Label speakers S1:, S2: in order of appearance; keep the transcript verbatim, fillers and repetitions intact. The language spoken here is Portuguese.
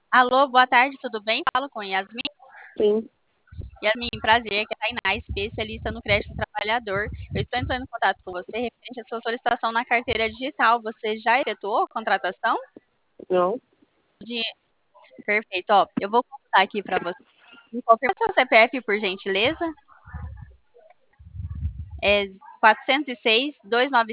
S1: Alô, boa tarde, tudo bem? Falo com Yasmin.
S2: Sim,
S1: Yasmin, prazer, que é a Tainá, especialista no crédito do trabalhador. Eu estou entrando em contato com você referente à sua solicitação na carteira digital. Você já efetuou a contratação?
S2: não,
S1: De... Perfeito, ó, eu vou contar aqui para você. Me confirma seu C P F, por gentileza. É quatrocentos e seis, duzentos e noventa